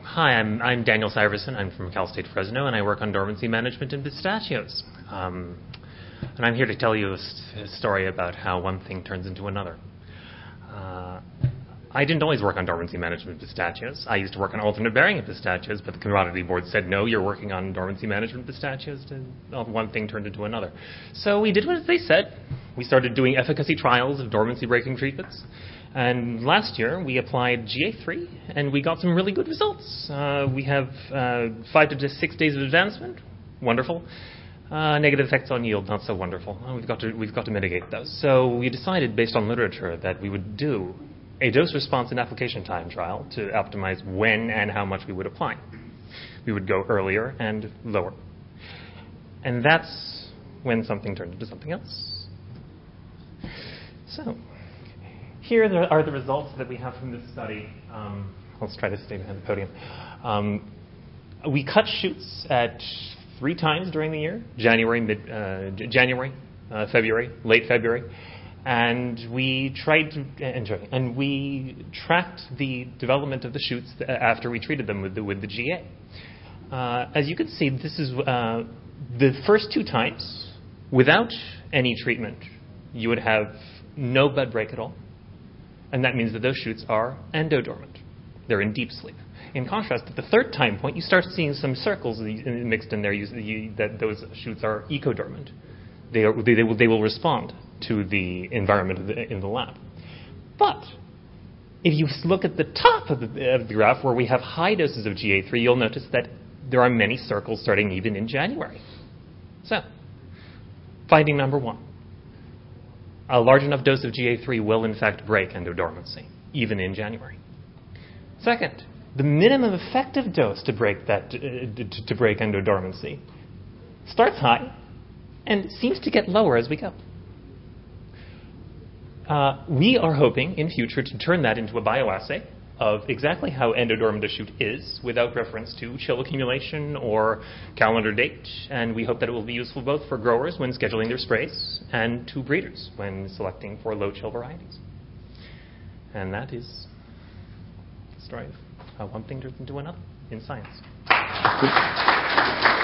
Hi, I'm Daniel Syverson. I'm from Cal State Fresno, and I work on dormancy management in pistachios. And I'm here to tell you a story about how one thing turns into another. I didn't always work on dormancy management in pistachios. I used to work on alternate bearing in pistachios, but the commodity board said, no, you're working on dormancy management pistachios. And one thing turned into another. So we did what they said. We started doing efficacy trials of dormancy breaking treatments. And last year, we applied GA3, and we got some really good results. We have 5 to 6 days of advancement. Wonderful. Negative effects on yield, not so wonderful. We've got to mitigate those. So we decided, based on literature, that we would do a dose response and application time trial to optimize when and how much we would apply. We would go earlier and lower. And that's when something turned into something else. So here are the results that we have from this study. Let's try to stay behind the podium. We cut shoots at 3 times during the year: January, February, late February, and we tracked the development of the shoots after we treated them with the GA. As you can see, this is the first 2 times without any treatment. You would have no bud break at all. And that means that those shoots are endodormant. They're in deep sleep. In contrast, at the 3rd time point, you start seeing some circles mixed in there that those shoots are ecodormant. They will respond to the environment in the lab. But if you look at the top of the graph where we have high doses of GA3, you'll notice that there are many circles starting even in January. So, finding number 1. A large enough dose of GA3 will, in fact, break endodormancy, even in January. Second, the minimum effective dose to break endodormancy starts high and seems to get lower as we go. We are hoping in future to turn that into a bioassay of exactly how endodormant a shoot is without reference to chill accumulation or calendar date. And we hope that it will be useful both for growers when scheduling their sprays and to breeders when selecting for low chill varieties. And that is the story of how one thing turns into another in science.